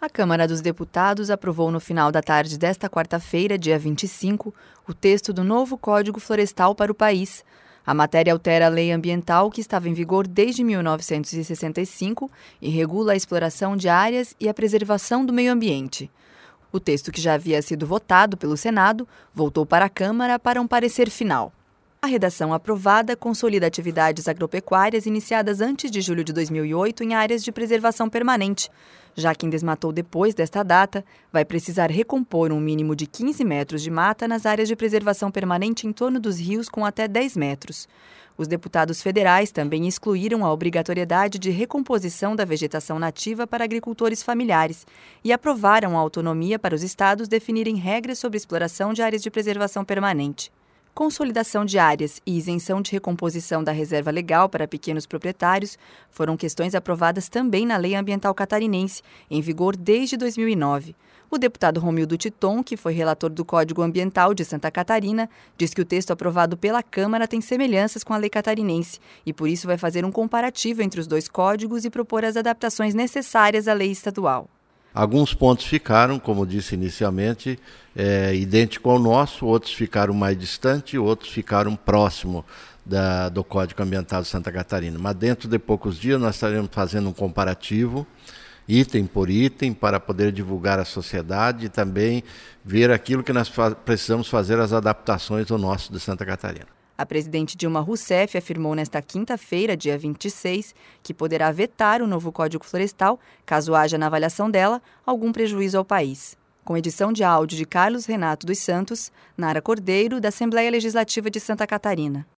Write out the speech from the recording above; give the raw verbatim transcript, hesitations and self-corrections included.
A Câmara dos Deputados aprovou no final da tarde desta quarta-feira, dia vinte e cinco, o texto do novo Código Florestal para o país. A matéria altera a lei ambiental que estava em vigor desde mil novecentos e sessenta e cinco e regula a exploração de áreas e a preservação do meio ambiente. O texto, que já havia sido votado pelo Senado, voltou para a Câmara para um parecer final. A redação aprovada consolida atividades agropecuárias iniciadas antes de julho de dois mil e oito em áreas de preservação permanente. Já quem desmatou depois desta data vai precisar recompor um mínimo de quinze metros de mata nas áreas de preservação permanente em torno dos rios com até dez metros. Os deputados federais também excluíram a obrigatoriedade de recomposição da vegetação nativa para agricultores familiares e aprovaram a autonomia para os estados definirem regras sobre exploração de áreas de preservação permanente. Consolidação de áreas e isenção de recomposição da reserva legal para pequenos proprietários foram questões aprovadas também na Lei Ambiental Catarinense, em vigor desde dois mil e nove. O deputado Romildo Titon, que foi relator do Código Ambiental de Santa Catarina, diz que o texto aprovado pela Câmara tem semelhanças com a lei catarinense e, por isso, vai fazer um comparativo entre os dois códigos e propor as adaptações necessárias à lei estadual. Alguns pontos ficaram, como disse inicialmente, é, idêntico ao nosso, outros ficaram mais distantes, outros ficaram próximo da, do Código Ambiental de Santa Catarina. Mas dentro de poucos dias nós estaremos fazendo um comparativo, item por item, para poder divulgar à sociedade e também ver aquilo que nós fa- precisamos fazer, as adaptações do nosso de Santa Catarina. A presidente Dilma Rousseff afirmou nesta quinta-feira, dia vinte e seis, que poderá vetar o novo Código Florestal, caso haja, na avaliação dela, algum prejuízo ao país. Com edição de áudio de Carlos Renato dos Santos, Nara Cordeiro, da Assembleia Legislativa de Santa Catarina.